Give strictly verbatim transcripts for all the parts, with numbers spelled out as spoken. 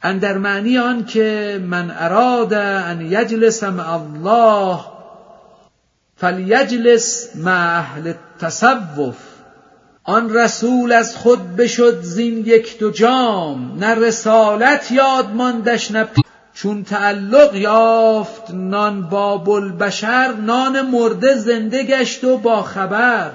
اندر معنی آن که من اراد ان یجلس مع الله فلیجلس مع اهل التصوف. آن رسول از خود بشد زین یک دو جام، نه رسالت یاد ماندش نه پی... چون تعلق یافت نان با بوالبشر، نان مرده زنده گشت و با خبر.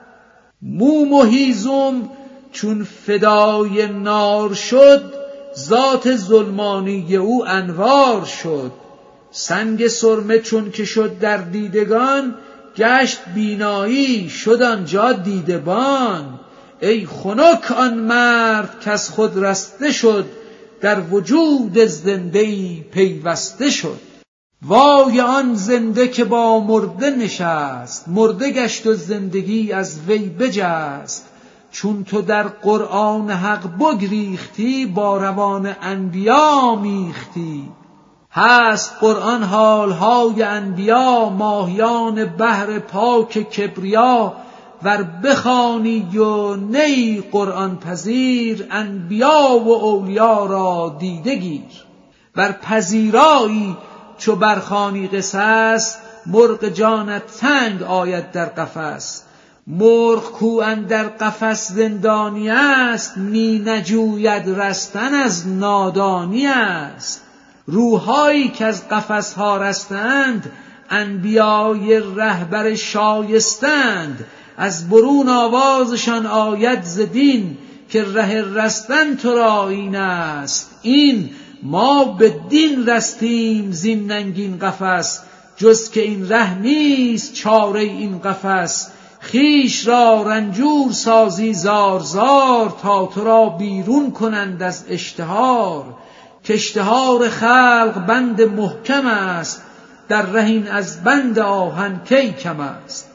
موم و هیزم چون فدای نار شد، ذات ظلمانی او انوار شد. سنگ سرمه چون که شد در دیدگان، گشت بینایی شد آنجا دیدبان. ای خنک آن مرد کز خود رسته شد، در وجود زنده‌ای پیوسته شد. وای آن زنده که با مرده نشست، مرده گشت و زندگی از وی بجست. چون تو در قرآن حق بگریختی، با روان انبیا میختی. هست قرآن حالهای انبیا، ماهیان بحر پاک کبریا. ور بخوانی و نی قرآن پذیر، انبیا و اولیا را دیده گیر. ور پذیرایی چو برخوانی قصص، مرغ جانت تنگ آید در قفس. مرغ کو اندر قفس زندانی است، می نجوید رستن از نادانی است. روحایی که از قفس ها رستند، انبیای رهبر شایستند. از برون آوازشان آید ز دین، که ره رستن تو را این است این. ما به دین رستیم زین ننگین قفس، جز که این ره نیست چاره این قفس. خیش را رنجور سازی زار زار، تا تو را بیرون کنند از اشتهار. که اشتهار خلق بند محکم است، در ره این از بند آهن کی کم است.